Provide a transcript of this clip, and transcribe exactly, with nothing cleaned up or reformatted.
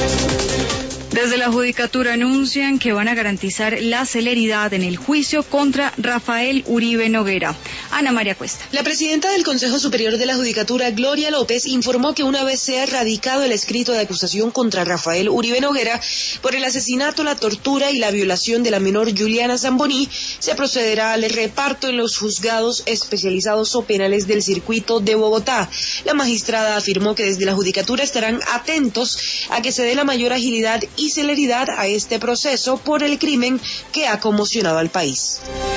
Desde la Judicatura anuncian que van a garantizar la celeridad en el juicio contra Rafael Uribe Noguera. Ana María Cuesta. La presidenta del Consejo Superior de la Judicatura, Gloria López, informó que una vez sea radicado el escrito de acusación contra Rafael Uribe Noguera por el asesinato, la tortura y la violación de la menor Juliana Zamboní, se procederá al reparto en los juzgados especializados o penales del circuito de Bogotá. La magistrada afirmó que desde la Judicatura estarán atentos a que se dé la mayor agilidad y celeridad a este proceso por el crimen que ha conmocionado al país.